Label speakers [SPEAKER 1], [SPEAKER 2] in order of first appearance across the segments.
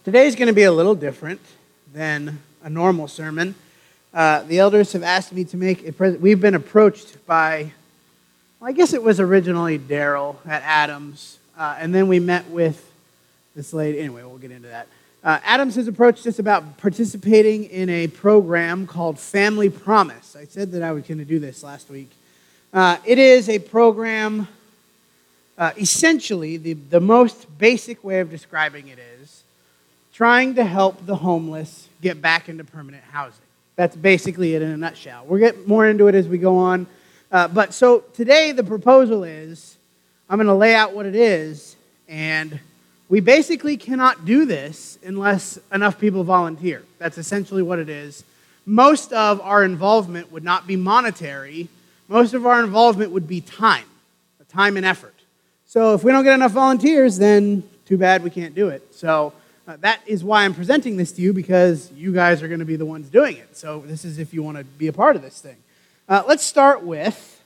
[SPEAKER 1] Today's going to be a little different than a normal sermon. The elders have asked me to make a present. We've been approached by, I guess it was originally Daryl at Adams, and then we met with this lady. Anyway, we'll get into that. Adams has approached us about participating in a program called Family Promise. I said that I was going to do this last week. It is a program, essentially, the most basic way of describing it is trying to help the homeless get back into permanent housing. That's basically it in a nutshell. We'll get more into it as we go on. But so today the proposal is, I'm going to lay out what it is, and we basically cannot do this unless enough people volunteer. That's essentially what it is. Most of our involvement would not be monetary. Most of our involvement would be time and effort. So if we don't get enough volunteers, then too bad we can't do it. So that is why I'm presenting this to you, because you guys are going to be the ones doing it. So this is if you want to be a part of this thing. Let's start with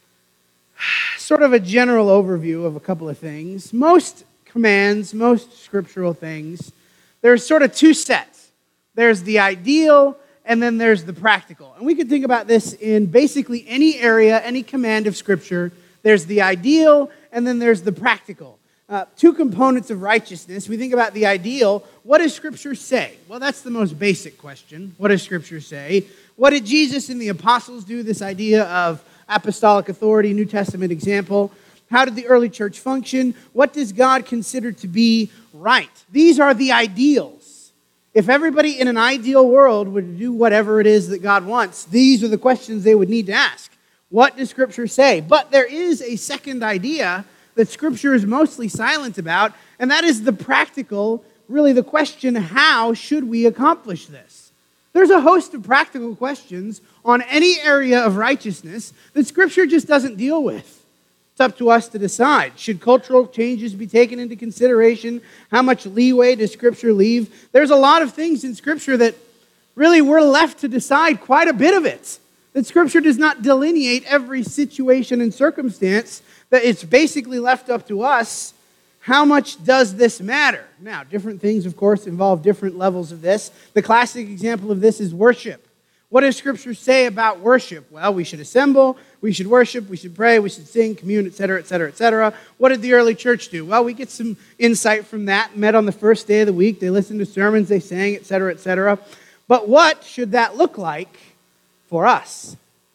[SPEAKER 1] sort of a general overview of a couple of things. Most commands, most scriptural things, there's sort of two sets. There's the ideal, and then there's the practical. And we can think about this in basically any area, any command of Scripture. There's the ideal, and then there's the practical. Two components of righteousness. We think about the ideal. What does Scripture say? Well, that's the most basic question. What does Scripture say? What did Jesus and the apostles do? This idea of apostolic authority, New Testament example. How did the early church function? What does God consider to be right? These are the ideals. If everybody in an ideal world would do whatever it is that God wants, these are the questions they would need to ask. What does Scripture say? But there is a second idea that Scripture is mostly silent about, and that is the practical, really the question, how should we accomplish this? There's a host of practical questions on any area of righteousness that Scripture just doesn't deal with. It's up to us to decide. Should cultural changes be taken into consideration? How much leeway does Scripture leave? There's a lot of things in Scripture that really we're left to decide, quite a bit of it. That Scripture does not delineate every situation and circumstance, that it's basically left up to us. How much does this matter? Now, different things, of course, involve different levels of this. The classic example of this is worship. What does Scripture say about worship? Well, we should assemble, we should worship, we should pray, we should sing, commune, etc., etc., etc. What did the early church do? Well, we get some insight from that. Met on the first day of the week. They listened to sermons, they sang, etc., etc. But what should that look like for us?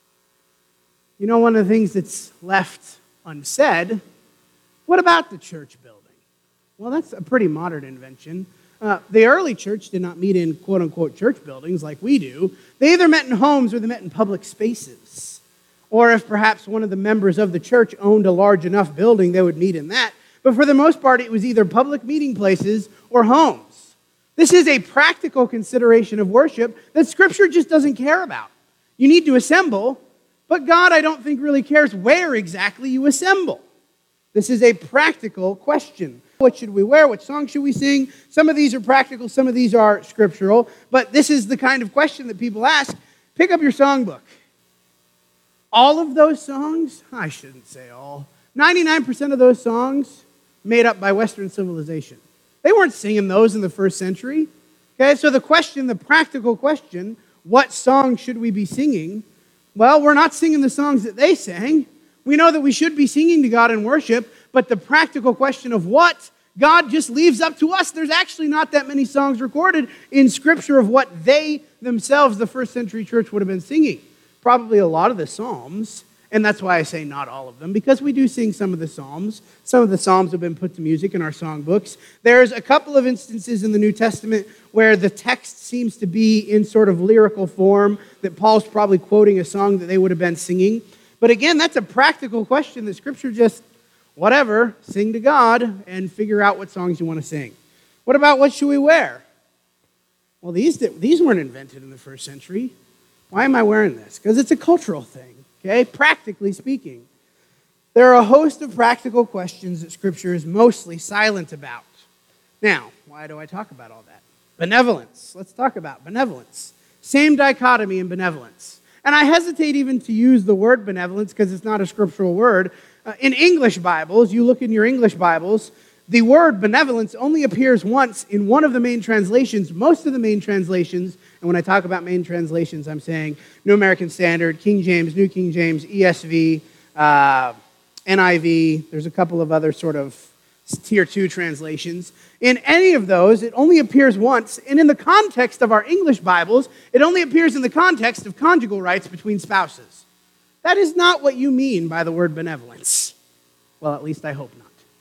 [SPEAKER 1] You know, one of the things that's left unsaid, what about the church building? Well, that's a pretty modern invention. The early church did not meet in quote-unquote church buildings like we do. They either met in homes or they met in public spaces. Or if perhaps one of the members of the church owned a large enough building, they would meet in that. But for the most part, it was either public meeting places or homes. This is a practical consideration of worship that Scripture just doesn't care about. You need to assemble, but God, I don't think, really cares where exactly you assemble. This is a practical question. What should we wear? What song should we sing? Some of these are practical, some of these are scriptural, but this is the kind of question that people ask. Pick up your songbook. All of those songs, I shouldn't say all, 99% of those songs made up by Western civilization. They weren't singing those in the first century. Okay, so the question, the practical question, what song should we be singing? Well, we're not singing the songs that they sang. We know that we should be singing to God in worship, but the practical question of what, God just leaves up to us. There's actually not that many songs recorded in Scripture of what they themselves, the first century church, would have been singing. Probably a lot of the Psalms, and that's why I say not all of them, because we do sing some of the Psalms. Some of the Psalms have been put to music in our songbooks. There's a couple of instances in the New Testament where the text seems to be in sort of lyrical form, that Paul's probably quoting a song that they would have been singing. But again, that's a practical question that Scripture just, whatever, sing to God and figure out what songs you want to sing. What about what should we wear? Well, these weren't invented in the first century. Why am I wearing this? Because it's a cultural thing, okay? Practically speaking. There are a host of practical questions that Scripture is mostly silent about. Now, why do I talk about all that? Benevolence. Let's talk about benevolence. Same dichotomy in benevolence. And I hesitate even to use the word benevolence because it's not a scriptural word. In English Bibles, you look in your English Bibles, The word benevolence only appears once in one of the main translations. Most of the main translations, and when I talk about main translations, I'm saying New American Standard, King James, New King James, ESV, NIV. There's a couple of other sort of tier 2 translations. In any of those, it only appears once, and in the context of our English Bibles, it only appears in the context of conjugal rights between spouses. That is not what you mean by the word benevolence. Well, at least I hope not.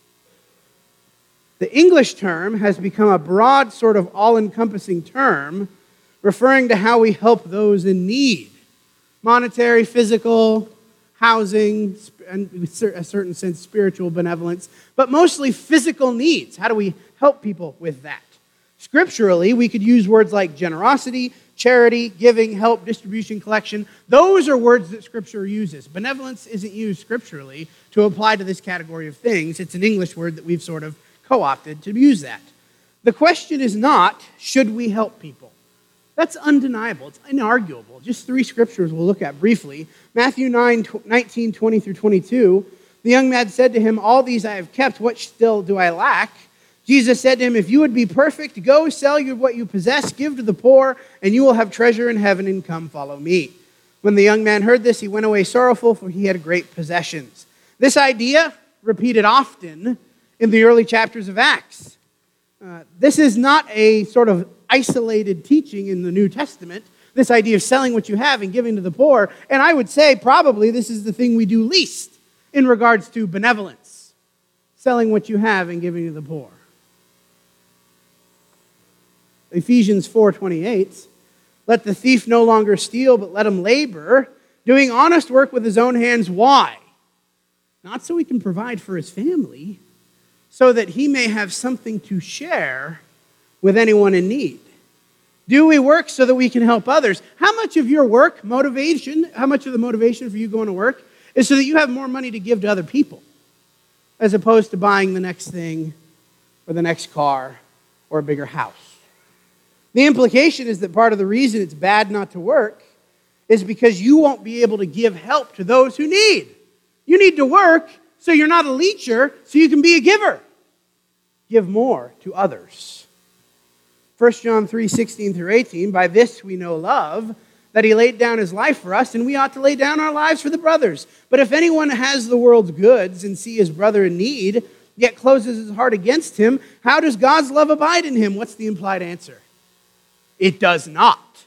[SPEAKER 1] The English term has become a broad, sort of all-encompassing term referring to how we help those in need. Monetary, physical, housing, and in a certain sense, spiritual benevolence, but mostly physical needs. How do we help people with that? Scripturally, we could use words like generosity, charity, giving, help, distribution, collection. Those are words that Scripture uses. Benevolence isn't used scripturally to apply to this category of things. It's an English word that we've sort of co-opted to use that. The question is not, should we help people? That's undeniable. It's inarguable. Just 3 scriptures we'll look at briefly. Matthew 19, 20 through 22. The young man said to him, "All these I have kept. What still do I lack?" Jesus said to him, "If you would be perfect, go sell what you possess, give to the poor, and you will have treasure in heaven, and come follow me." When the young man heard this, he went away sorrowful, for he had great possessions. This idea, repeated often in the early chapters of Acts. This is not a sort of isolated teaching in the New Testament, this idea of selling what you have and giving to the poor. And I would say probably this is the thing we do least in regards to benevolence, selling what you have and giving to the poor. Ephesians 4:28, "Let the thief no longer steal, but let him labor, doing honest work with his own hands." Why? Not so he can provide for his family, so that he may have something to share with anyone in need. Do we work so that we can help others? How much of your work motivation, how much of the motivation for you going to work is so that you have more money to give to other people, as opposed to buying the next thing or the next car or a bigger house? The implication is that part of the reason it's bad not to work is because you won't be able to give help to those who need. You need to work so you're not a leecher, so you can be a giver. Give more to others. 1 John 3:16 through 18, "By this we know love, that he laid down his life for us, and we ought to lay down our lives for the brothers. But if anyone has the world's goods and see his brother in need, yet closes his heart against him, how does God's love abide in him?" What's the implied answer? It does not.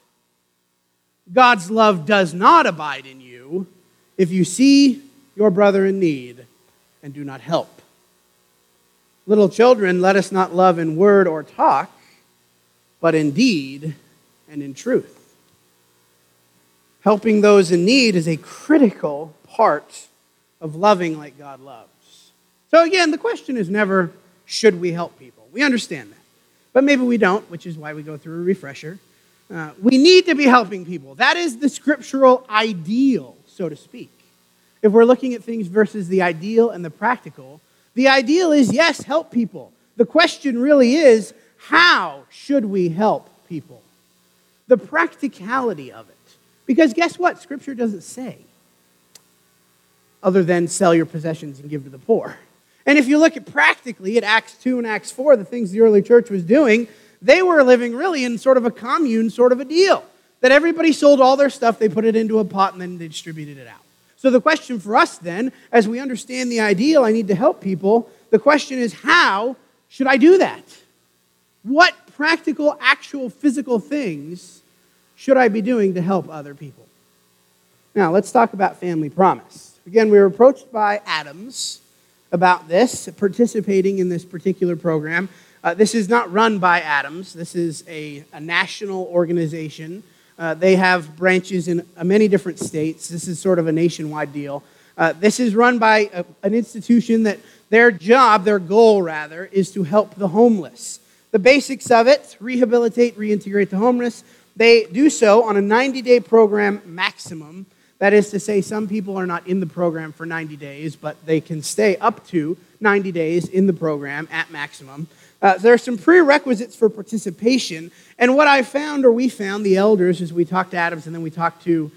[SPEAKER 1] God's love does not abide in you if you see your brother in need and do not help. Little children, let us not love in word or talk, but in deed and in truth. Helping those in need is a critical part of loving like God loves. So again, the question is never, should we help people? We understand that. But maybe we don't, which is why we go through a refresher. We need to be helping people. That is the scriptural ideal, so to speak. If we're looking at things versus the ideal and the practical, the ideal is, yes, help people. The question really is, how should we help people? The practicality of it. Because guess what? Scripture doesn't say, other than sell your possessions and give to the poor. And if you look at practically at Acts 2 and Acts 4, the things the early church was doing, they were living really in sort of a commune sort of a deal. That everybody sold all their stuff, they put it into a pot, and then they distributed it out. So the question for us then, as we understand the ideal, I need to help people, the question is, how should I do that? What practical, actual, physical things should I be doing to help other people? Now, let's talk about Family Promise. Again, we were approached by Adams about this, participating in this particular program. This is not run by Adams. This is a national organization. They have branches in many different states. This is sort of a nationwide deal. This is run by an institution that their job, their goal rather, is to help the homeless. The basics of it, rehabilitate, reintegrate the homeless. They do so on a 90-day program maximum. That is to say, some people are not in the program for 90 days, but they can stay up to 90 days in the program at maximum. There are some prerequisites for participation. And what I found, or we found, the elders, as we talked to Adams, and then we talked to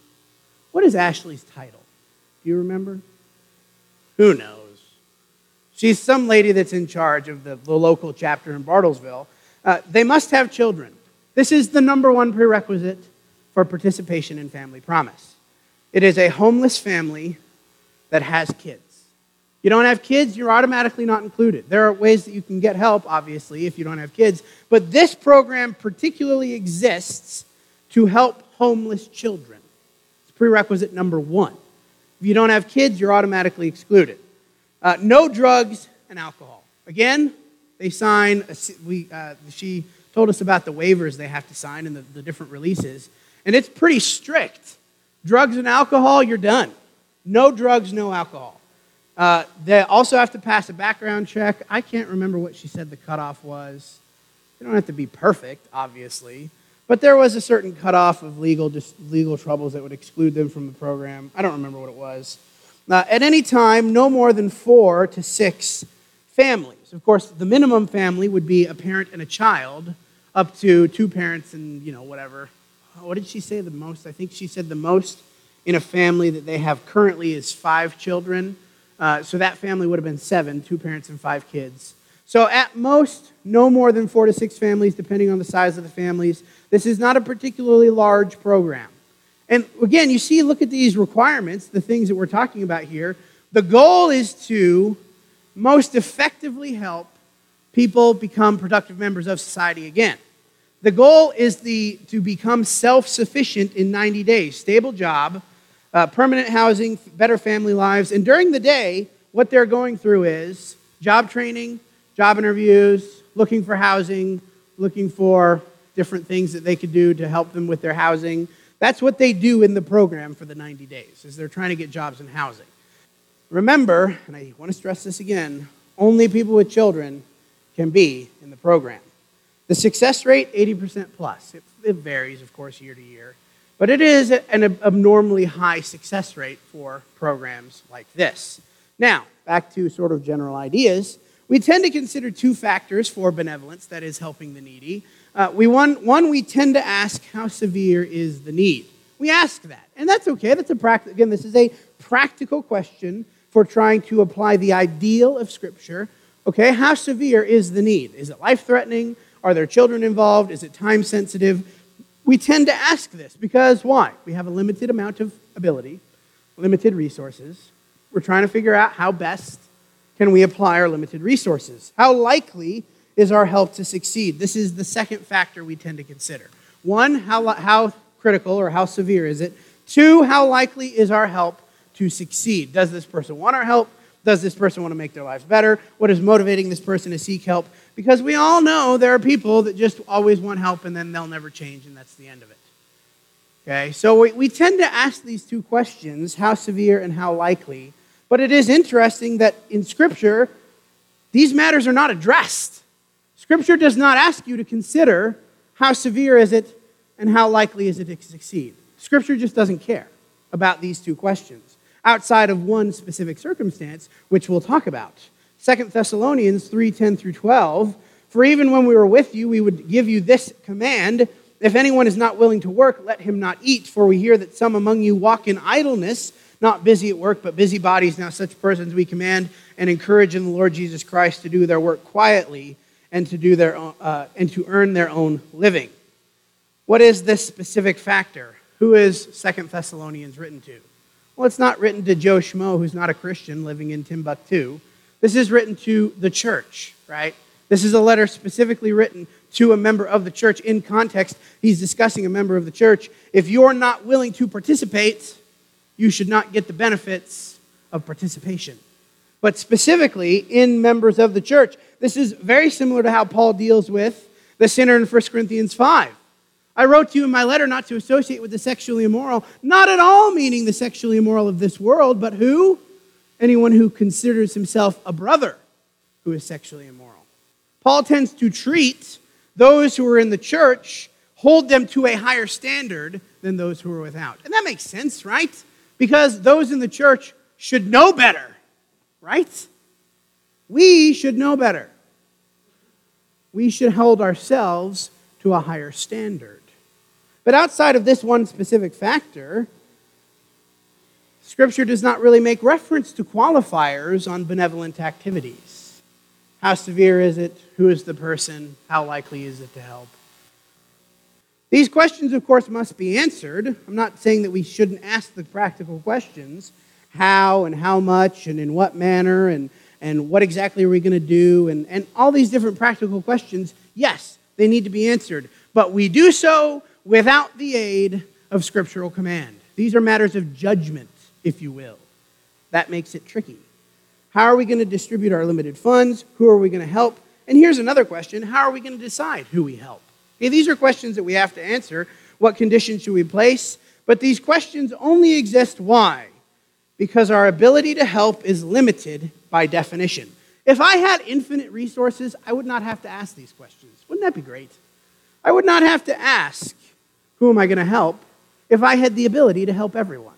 [SPEAKER 1] what is Ashley's title? Do you remember? Who knows? She's some lady that's in charge of the local chapter in Bartlesville. They must have children. This is the number one prerequisite for participation in Family Promise. It is a homeless family that has kids. You don't have kids, you're automatically not included. There are ways that you can get help, obviously, if you don't have kids. But this program particularly exists to help homeless children. It's prerequisite number one. If you don't have kids, you're automatically excluded. No drugs and alcohol. Again, they sign, she told us about the waivers they have to sign and the different releases. And it's pretty strict. Drugs and alcohol, you're done. No drugs, no alcohol. They also have to pass a background check. I can't remember what she said the cutoff was. They don't have to be perfect, obviously. But there was a certain cutoff of legal troubles that would exclude them from the program. I don't remember what it was. At any time, no more than 4 to 6 families. Of course, the minimum family would be a parent and a child, up to 2 parents and, whatever. What did she say the most? I think she said the most in a family that they have currently is 5 children. So that family would have been 7, 2 parents and 5 kids. So at most, no more than 4 to 6 families, depending on the size of the families. This is not a particularly large program. And again, you see, look at these requirements, the things that we're talking about here. The goal is to most effectively help people become productive members of society again. The goal is to become self-sufficient in 90 days. Stable job, permanent housing, better family lives. And during the day, what they're going through is job training, job interviews, looking for housing, looking for different things that they could do to help them with their housing. That's what they do in the program for the 90 days, is they're trying to get jobs and housing. Remember, and I want to stress this again, only people with children can be in the program. The success rate, 80% plus. It varies, of course, year to year. But it is an abnormally high success rate for programs like this. Now, back to sort of general ideas. We tend to consider 2 factors for benevolence, that is, helping the needy. We tend to ask, how severe is the need? We ask that, and that's okay. That's again, this is a practical question for trying to apply the ideal of Scripture. Okay, how severe is the need? Is it life-threatening? Are there children involved? Is it time-sensitive? We tend to ask this because why? We have a limited amount of ability, limited resources. We're trying to figure out how best can we apply our limited resources. How likely is our help to succeed? This is the second factor we tend to consider. 1, how critical or how severe is it? 2, how likely is our help to succeed? Does this person want our help? Does this person want to make their lives better? What is motivating this person to seek help? Because we all know there are people that just always want help and then they'll never change, and that's the end of it. Okay, so we tend to ask these 2 questions, how severe and how likely. But it is interesting that in Scripture, these matters are not addressed. Scripture does not ask you to consider how severe is it and how likely is it to succeed. Scripture just doesn't care about these 2 questions, outside of one specific circumstance, which we'll talk about. 2 Thessalonians 3:10 through 12, for even when we were with you, we would give you this command, if anyone is not willing to work, let him not eat, for we hear that some among you walk in idleness, not busy at work, but busybodies. Now such persons we command and encourage in the Lord Jesus Christ to do their work quietly and to do their own, and to earn their own living. What is this specific factor? Who is 2 Thessalonians written to? Well, it's not written to Joe Schmo, who's not a Christian living in Timbuktu. This is written to the church, right? This is a letter specifically written to a member of the church. In context, he's discussing a member of the church. If you're not willing to participate, you should not get the benefits of participation. But specifically in members of the church, this is very similar to how Paul deals with the sinner in 1 Corinthians 5. I wrote to you in my letter not to associate with the sexually immoral, not at all meaning the sexually immoral of this world, but who? Anyone who considers himself a brother who is sexually immoral. Paul tends to treat those who are in the church, hold them to a higher standard than those who are without. And that makes sense, right? Because those in the church should know better, right? We should know better. We should hold ourselves to a higher standard. But outside of this one specific factor, Scripture does not really make reference to qualifiers on benevolent activities. How severe is it? Who is the person? How likely is it to help? These questions, of course, must be answered. I'm not saying that we shouldn't ask the practical questions. How and how much and in what manner and what exactly are we going to do? And all these different practical questions, yes, they need to be answered. But we do so without the aid of scriptural command. These are matters of judgment, if you will. That makes it tricky. How are we going to distribute our limited funds? Who are we going to help? And here's another question. How are we going to decide who we help? Okay, these are questions that we have to answer. What conditions should we place? But these questions only exist. Why? Because our ability to help is limited by definition. If I had infinite resources, I would not have to ask these questions. Wouldn't that be great? I would not have to ask, who am I going to help, if I had the ability to help everyone.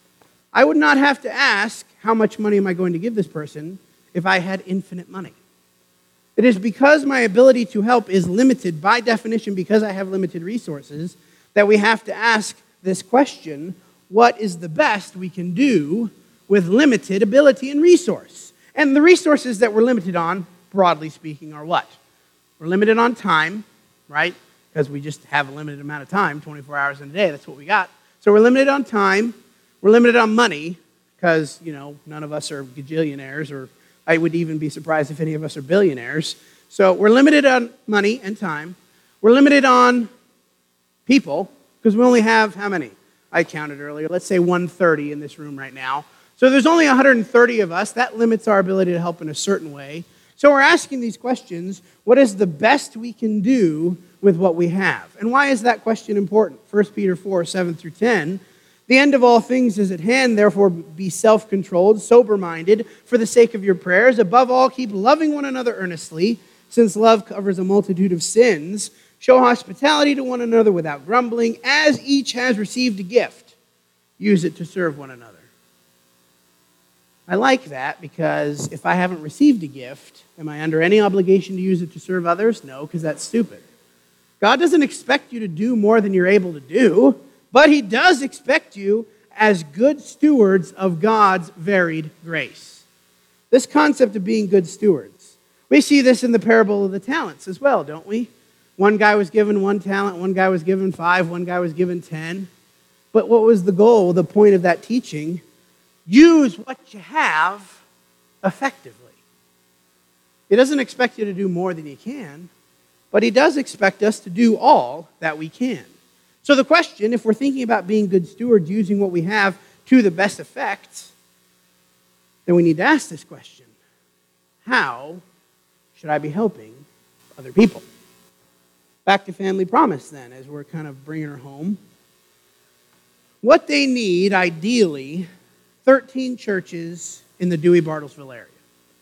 [SPEAKER 1] I would not have to ask, how much money am I going to give this person, if I had infinite money. It is because my ability to help is limited by definition, because I have limited resources, that we have to ask this question: what is the best we can do with limited ability and resource? And the resources that we're limited on, broadly speaking, are what? We're limited on time, right? Because we just have a limited amount of time, 24 hours in a day, that's what we got. So we're limited on time, we're limited on money, because, none of us are gajillionaires, or I would even be surprised if any of us are billionaires. So we're limited on money and time. We're limited on people, because we only have, how many? I counted earlier, let's say 130 in this room right now. So there's only 130 of us. That limits our ability to help in a certain way. So we're asking these questions: what is the best we can do with what we have? And why is that question important? 1 Peter 4, 7 through 10. The end of all things is at hand, therefore be self-controlled, sober-minded, for the sake of your prayers. Above all, keep loving one another earnestly, since love covers a multitude of sins. Show hospitality to one another without grumbling. As each has received a gift, use it to serve one another. I like that, because if I haven't received a gift, am I under any obligation to use it to serve others? No, because that's stupid. God doesn't expect you to do more than you're able to do, but he does expect you as good stewards of God's varied grace. This concept of being good stewards, we see this in the parable of the talents as well, don't we? One guy was given 1 talent, one guy was given 5, one guy was given 10. But what was the goal, the point of that teaching? Use what you have effectively. He doesn't expect you to do more than you can, but he does expect us to do all that we can. So the question, if we're thinking about being good stewards, using what we have to the best effect, then we need to ask this question: how should I be helping other people? Back to Family Promise then, as we're kind of bringing her home. What they need, ideally, 13 churches in the Dewey-Bartlesville area.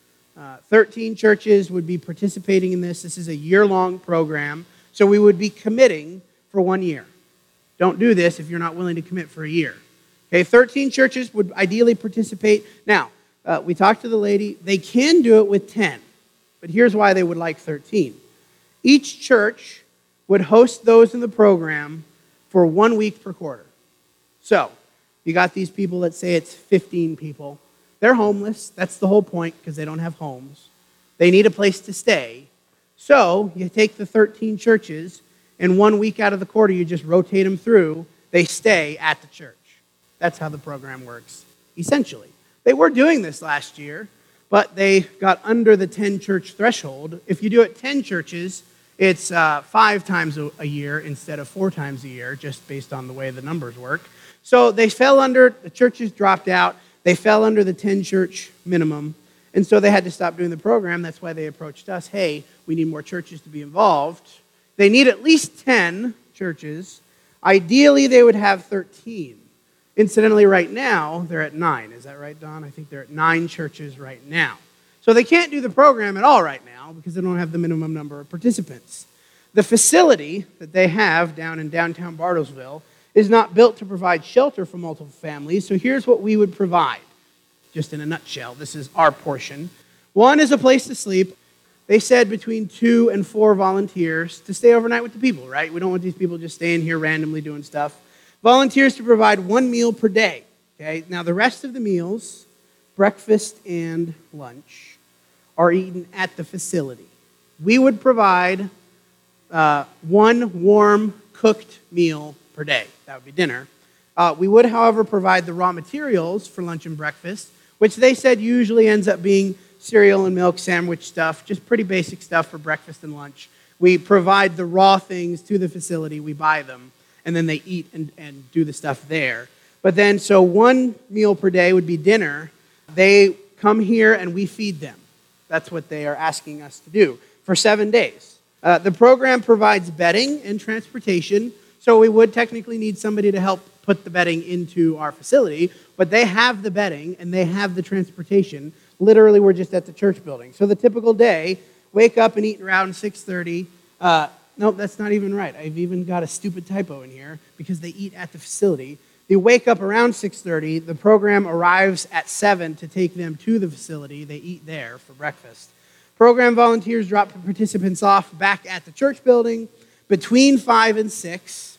[SPEAKER 1] 13 churches would be participating in this. This is a year-long program, so we would be committing for 1 year. Don't do this if you're not willing to commit for a year. Okay, 13 churches would ideally participate. Now, we talked to the lady. They can do it with 10, but here's why they would like 13. Each church would host those in the program for 1 week per quarter. So, you got these people, let's say it's 15 people. They're homeless. That's the whole point, because they don't have homes. They need a place to stay. So, you take the 13 churches, and 1 week out of the quarter, you just rotate them through. They stay at the church. That's how the program works, essentially. They were doing this last year, but they got under the 10 church threshold. If you do it 10 churches, it's 5 times a year instead of 4 times a year, just based on the way the numbers work. So they fell under, the churches dropped out, they fell under the 10 church minimum, and so they had to stop doing the program. That's why they approached us. Hey, we need more churches to be involved. They need at least 10 churches. Ideally, they would have 13. Incidentally, right now, they're at 9. Is that right, Don? I think they're at 9 churches right now. So they can't do the program at all right now because they don't have the minimum number of participants. The facility that they have down in downtown Bartlesville is not built to provide shelter for multiple families, so here's what we would provide. Just in a nutshell, this is our portion. 1 is a place to sleep. They said between 2 and 4 volunteers to stay overnight with the people, right? We don't want these people just staying here randomly doing stuff. Volunteers to provide 1 meal per day. Okay? Now, the rest of the meals, breakfast and lunch, are eaten at the facility. We would provide one warm, cooked meal per day. That would be dinner. We would, however, provide the raw materials for lunch and breakfast, which they said usually ends up being cereal and milk sandwich stuff, just pretty basic stuff for breakfast and lunch. We provide the raw things to the facility, we buy them, and then they eat and do the stuff there. But then, so one meal per day would be dinner. They come here and we feed them. That's what they are asking us to do for 7 days. The program provides bedding and transportation, so we would technically need somebody to help put the bedding into our facility, but they have the bedding and they have the transportation. Literally, we're just at the church building. So the typical day, wake up and eat around 6:30. Nope, that's not even right. I've even got a stupid typo in here because they eat at the facility. They wake up around 6:30. The program arrives at 7 to take them to the facility. They eat there for breakfast. Program volunteers drop the participants off back at the church building between 5 and 6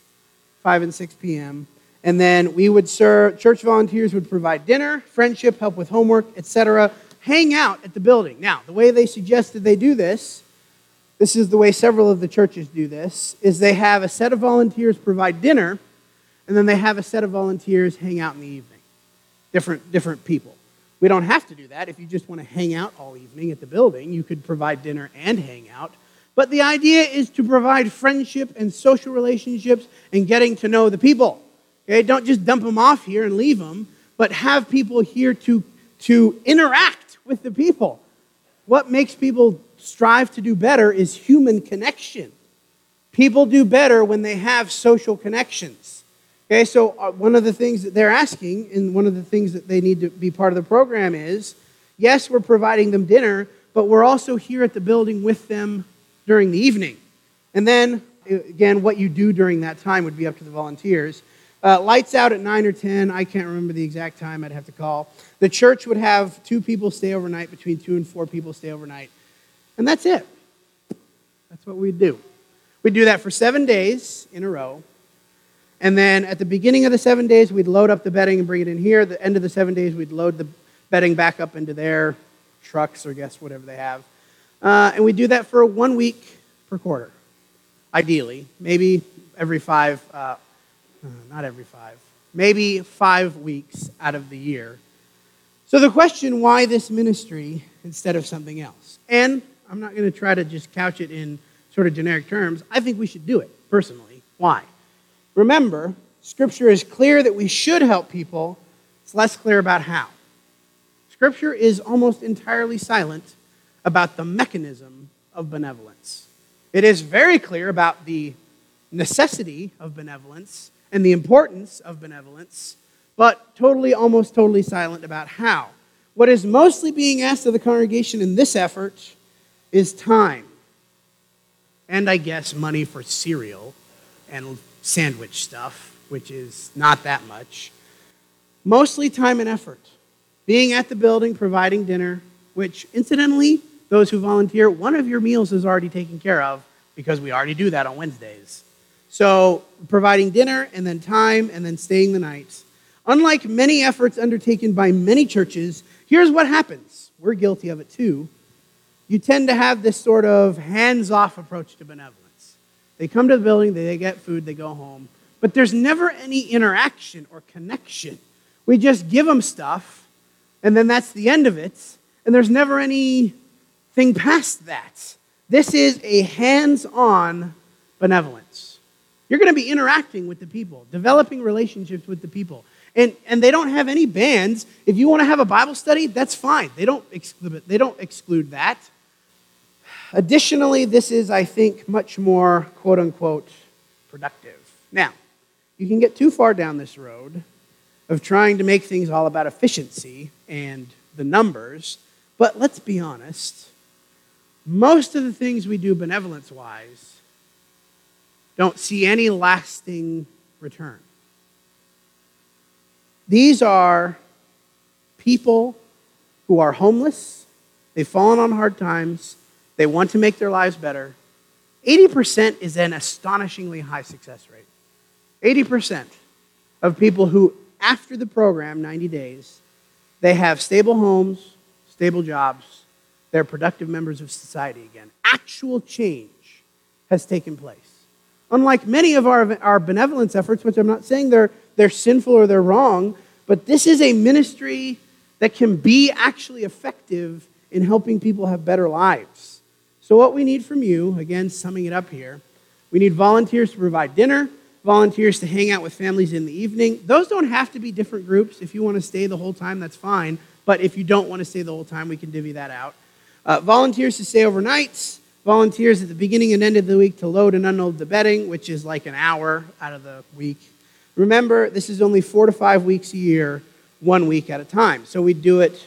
[SPEAKER 1] p.m. And then we would serve, church volunteers would provide dinner, friendship, help with homework, etc., hang out at the building. Now, the way they suggested they do this is the way several of the churches do this, is they have a set of volunteers provide dinner, and then they have a set of volunteers hang out in the evening. Different people. We don't have to do that. If you just want to hang out all evening at the building, you could provide dinner and hang out. But the idea is to provide friendship and social relationships and getting to know the people. Okay? Don't just dump them off here and leave them, but have people here to interact with the people. What makes people strive to do better is human connection. People do better when they have social connections. Okay, so one of the things that they're asking, and one of the things that they need to be part of the program is, yes, we're providing them dinner, but we're also here at the building with them during the evening. And then, again, what you do during that time would be up to the volunteers. Lights out at 9 or 10. I can't remember the exact time. I'd have to call. The church would have 2 people stay overnight, between 2 and 4 people stay overnight. And that's it. That's what we'd do. We'd do that for 7 days in a row. And then at the beginning of the 7 days, we'd load up the bedding and bring it in here. At the end of the 7 days, we'd load the bedding back up into their trucks or whatever they have. And we do that for 1 week per quarter, ideally. Maybe every 5, not every 5, maybe 5 weeks out of the year. So the question, why this ministry instead of something else? And I'm not going to try to just couch it in sort of generic terms. I think we should do it, personally. Why? Remember, Scripture is clear that we should help people. It's less clear about how. Scripture is almost entirely silent about the mechanism of benevolence. It is very clear about the necessity of benevolence and the importance of benevolence, but almost totally silent about how. What is mostly being asked of the congregation in this effort is time. And I guess money for cereal and sandwich stuff, which is not that much. Mostly time and effort. Being at the building, providing dinner, which incidentally, those who volunteer, one of your meals is already taken care of because we already do that on Wednesdays. So providing dinner and then time and then staying the night. Unlike many efforts undertaken by many churches, here's what happens. We're guilty of it too. You tend to have this sort of hands-off approach to benevolence. They come to the building, they get food, they go home. But there's never any interaction or connection. We just give them stuff, and then that's the end of it. And there's never anything past that. This is a hands-on benevolence. You're going to be interacting with the people, developing relationships with the people. And they don't have any bans. If you want to have a Bible study, that's fine. They don't exclude that. Additionally, this is, I think, much more, quote-unquote, productive. Now, you can get too far down this road of trying to make things all about efficiency and the numbers, but let's be honest, most of the things we do benevolence-wise don't see any lasting return. These are people who are homeless, they've fallen on hard times, they want to make their lives better. 80% is an astonishingly high success rate. 80% of people who after the program, 90 days, they have stable homes, stable jobs. They're productive members of society again. Actual change has taken place. Unlike many of our benevolence efforts, which I'm not saying they're sinful or they're wrong, but this is a ministry that can be actually effective in helping people have better lives. So what we need from you, again, summing it up here, we need volunteers to provide dinner, volunteers to hang out with families in the evening. Those don't have to be different groups. If you want to stay the whole time, that's fine. But if you don't want to stay the whole time, we can divvy that out. Volunteers to stay overnights, volunteers at the beginning and end of the week to load and unload the bedding, which is like an hour out of the week. Remember, this is only 4 to 5 weeks a year, 1 week at a time. So we do it,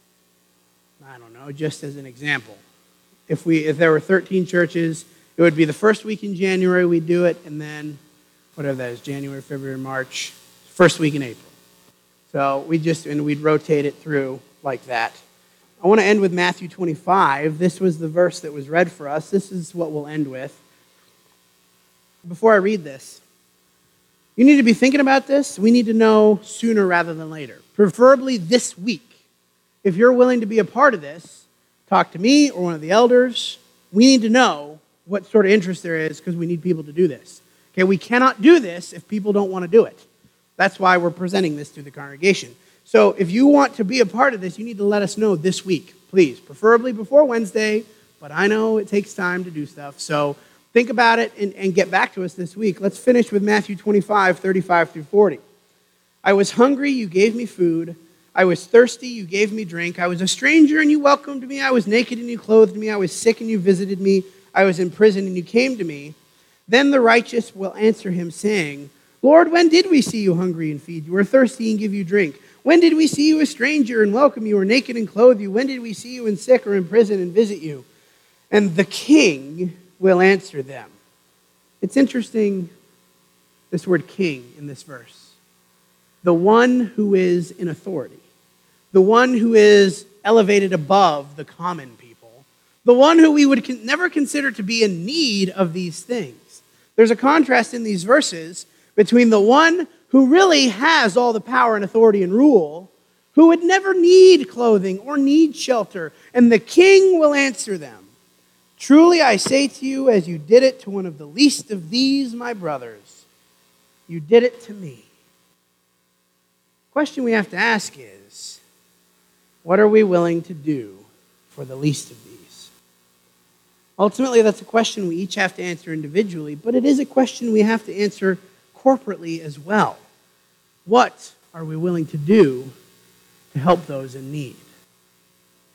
[SPEAKER 1] I don't know, just as an example. If there were 13 churches, it would be the first week in January we'd do it, and then whatever that is, January, February, March, first week in April. So we'd rotate it through like that. I want to end with Matthew 25. This was the verse that was read for us. This is what we'll end with. Before I read this, you need to be thinking about this. We need to know sooner rather than later, preferably this week. If you're willing to be a part of this, talk to me or one of the elders. We need to know what sort of interest there is because we need people to do this. Okay, we cannot do this if people don't want to do it. That's why we're presenting this to the congregation. So if you want to be a part of this, you need to let us know this week, please. Preferably before Wednesday, but I know it takes time to do stuff. So think about it and get back to us this week. Let's finish with Matthew 25, 35 through 40. I was hungry, you gave me food. I was thirsty, you gave me drink. I was a stranger, and you welcomed me. I was naked, and you clothed me. I was sick, and you visited me. I was in prison, and you came to me. Then the righteous will answer him, saying, Lord, when did we see you hungry and feed you, or thirsty and give you drink? When did we see you a stranger and welcome you, or naked and clothe you? When did we see you in sick or in prison and visit you? And the king will answer them. It's interesting, this word king in this verse. The one who is in authority. The one who is elevated above the common people. The one who we would never consider to be in need of these things. There's a contrast in these verses between the one who really has all the power and authority and rule, who would never need clothing or need shelter, and the king will answer them. Truly I say to you, as you did it to one of the least of these, my brothers, you did it to me. The question we have to ask is, what are we willing to do for the least of these? Ultimately, that's a question we each have to answer individually, but it is a question we have to answer corporately as well. What are we willing to do to help those in need?